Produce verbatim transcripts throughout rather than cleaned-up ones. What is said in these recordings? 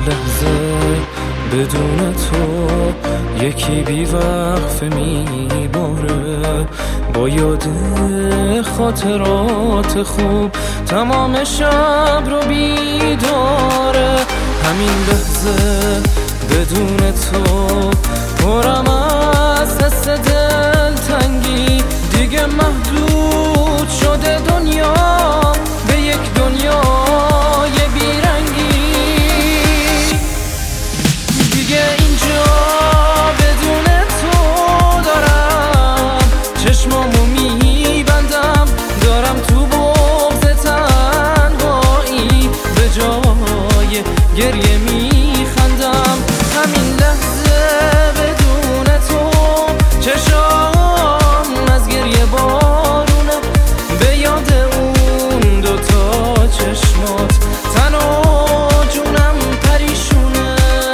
لحظه بدون تو یکی بی وقفه میباره، با یاد خاطرات خوب تمام شب رو بیداره. همین لحظه بدون تو پرم از حس دلتنگی، دیگه محدود شده دنیا به یک دنیای بیرنگی. دیگه اینجا بدون تو دارم چشمامو میبندم، دارم تو بغض تنهایی به جای گریه میخندم. همین لحظه بدون تو چشام از گریه بارونه، به یاد اون دوتا چشمات تن و جونم پریشونه.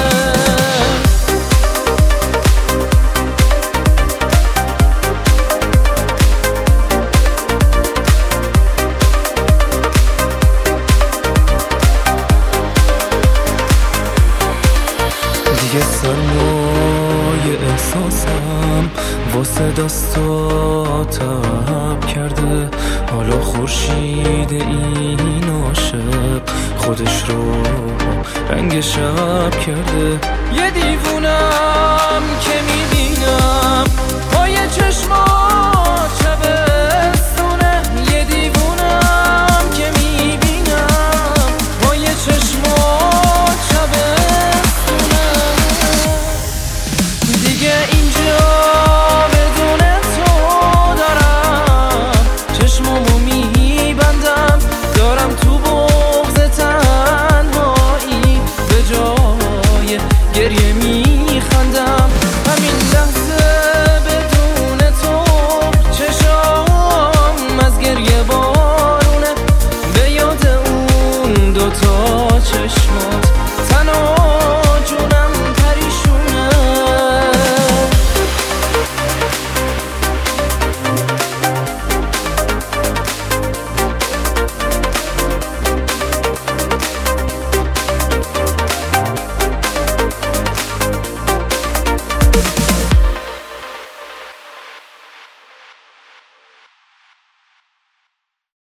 دیگه سرمایه احساسم واسه دستا تب کرده، حالا خورشید این عاشق خودش رو رنگ شب کرده. یه دیوونم که میبینم پای چشمام